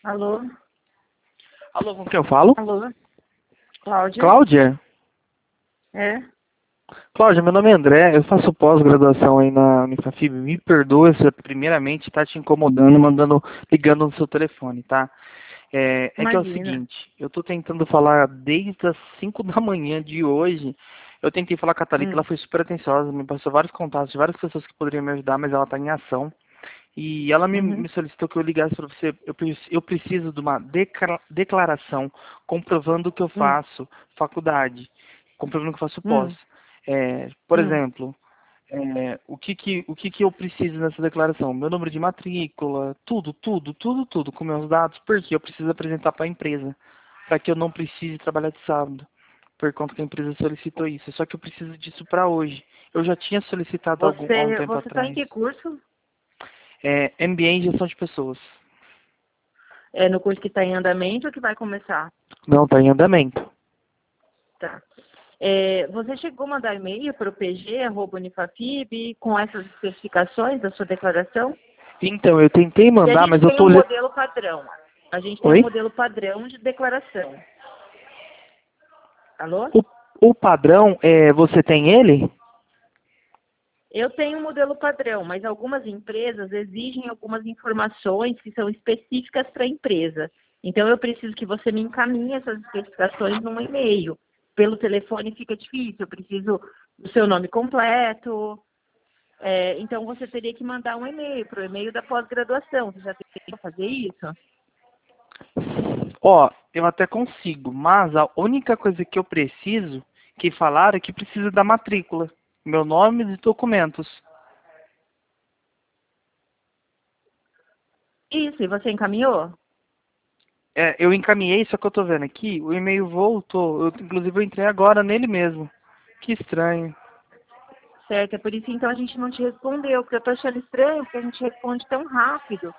Alô? Alô, com quem eu falo? Alô? Cláudia? Cláudia? É? Cláudia, meu nome é André, eu faço pós-graduação aí na Unifafib. Me perdoa se eu primeiramente tá te incomodando, ligando no seu telefone, tá? É que é o Imagina. seguinte, eu tô tentando falar desde as 5 da manhã de hoje. Eu tentei falar com a Thalita, ela Hum, foi super atenciosa, me passou vários contatos de várias pessoas que poderiam me ajudar, mas ela tá em ação. E ela uhum, me solicitou que eu ligasse para você. Eu preciso de uma declaração comprovando que eu hum, faço faculdade, comprovando que eu faço pós. hum, Por hum. exemplo, o que que eu preciso nessa declaração? Meu número de matrícula, tudo, com meus dados, porque eu preciso apresentar para a empresa, para que eu não precise trabalhar de sábado, por conta que a empresa solicitou isso. Só que eu preciso disso para hoje. Eu já tinha solicitado há um tempo Você tá em atrás. que curso? MBA em gestão de pessoas. É no curso que está em andamento ou que vai começar? Não, está em andamento. Tá. Você chegou a mandar e-mail para o pg@unifafib com essas especificações da sua declaração? Então, eu tentei Porque a mandar, gente mas eu tem tô... um modelo padrão. A gente tem um Oi? modelo padrão de declaração. Alô? O, o padrão, você tem ele? Eu tenho um modelo padrão, mas algumas empresas exigem algumas informações que são específicas para a empresa. Então, eu preciso que você me encaminhe essas especificações num e-mail. Pelo telefone fica difícil, eu preciso do seu nome completo. Então, você teria que mandar um e-mail para o e-mail da pós-graduação. Você já tem que fazer isso? Ó, eu até consigo, mas a única coisa que eu preciso, que falaram, é que precisa da matrícula. Meu nome e documentos. Isso, e você encaminhou? Eu encaminhei, só que eu tô vendo aqui, o e-mail voltou. Inclusive, eu entrei agora nele mesmo. Que estranho. Certo, é por isso então a gente não te respondeu, porque eu estou achando estranho, porque a gente responde tão rápido.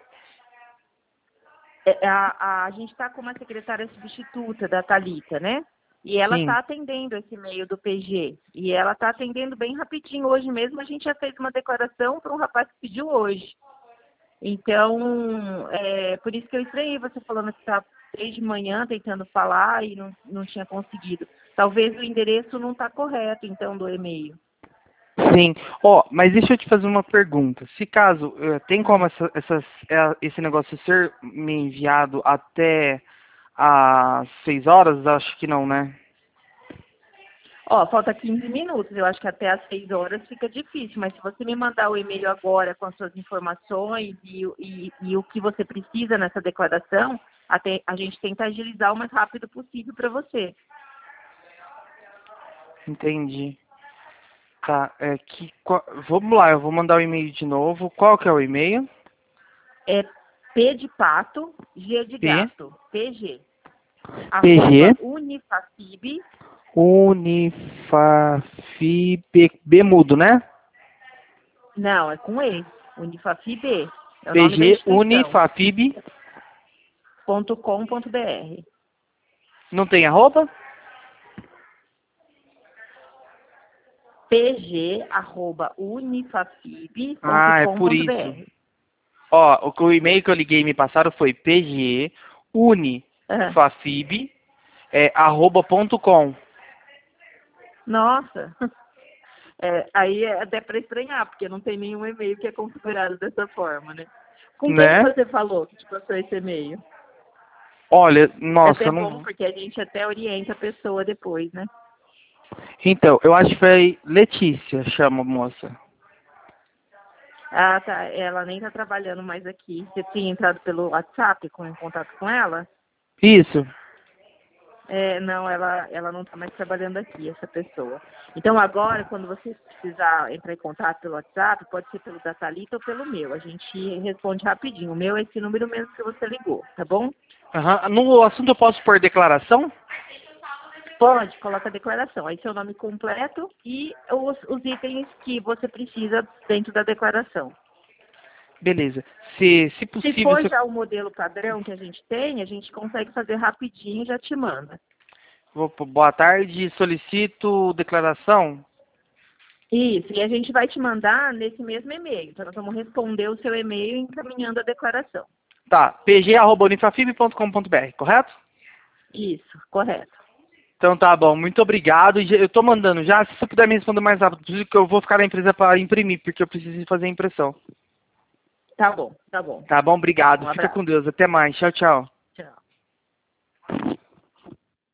A gente está com uma secretária substituta da Thalita, né? E ela Sim. está atendendo esse e-mail do PG. E ela está atendendo bem rapidinho. Hoje mesmo a gente já fez uma declaração para um rapaz que pediu hoje. Então, por isso que eu estranhei você falando que está desde manhã tentando falar e não tinha conseguido. Talvez o endereço não está correto, então, do e-mail. Sim. Ó, mas deixa eu te fazer uma pergunta. Se caso, tem como Hum. esse negócio ser me enviado até às 6 horas? Acho que não, né? Ó, falta 15 minutos. Eu acho que até às 6 horas fica difícil, mas se você me mandar o e-mail agora com as suas informações e o que você precisa nessa declaração, até a gente tenta agilizar o mais rápido possível para você. Entendi. Tá, vamos lá, eu vou mandar o e-mail de novo. Qual que é o e-mail? É P de pato, G de P, gato, PG, PG, unifacib, Unifafib, B mudo, né? não, é com E, unifafib, é o nome da PG, instituição, Unifafib, .com.br. não tem arroba? Ah, é por isso. pg@unifafib.com.br. Ó, o e-mail que eu liguei e me passaram foi Aham. pgunifafib, @.com. Nossa, aí é até para estranhar, porque não tem nenhum e-mail que é configurado dessa forma, né? Com quem que Né? você falou que te passou esse e-mail? Olha, É nossa, até eu bom, não. porque a gente até orienta a pessoa depois, né? Então, eu acho que foi Letícia, chama a moça. Ah, tá. Ela nem tá trabalhando mais aqui. Você tinha entrado pelo WhatsApp em contato com ela? Isso. Não, ela não está mais trabalhando aqui, essa pessoa. Então, agora, quando você precisar entrar em contato pelo WhatsApp, pode ser pelo da Thalita ou pelo meu. A gente responde rapidinho. O meu é esse número mesmo que você ligou, tá bom? Aham. No assunto eu posso pôr declaração? Pode, coloca a declaração. Aí seu nome completo e os itens que você precisa dentro da declaração. Beleza. Se Se possível, for se eu... já o modelo padrão que a gente tem, a gente consegue fazer rapidinho e já te manda. Boa tarde, solicito declaração. Isso, e a gente vai te mandar nesse mesmo e-mail. Então, nós vamos responder o seu e-mail encaminhando a declaração. Tá, pg@unifafib.com.br, correto? Isso, correto. Então tá bom, muito obrigado. Eu tô mandando já, se você puder me responder mais rápido possível, que eu vou ficar na empresa para imprimir, porque eu preciso fazer a impressão. Tá bom, tá bom. Tá bom, obrigado. Um Fica abraço. com Deus. Até mais. Tchau, tchau.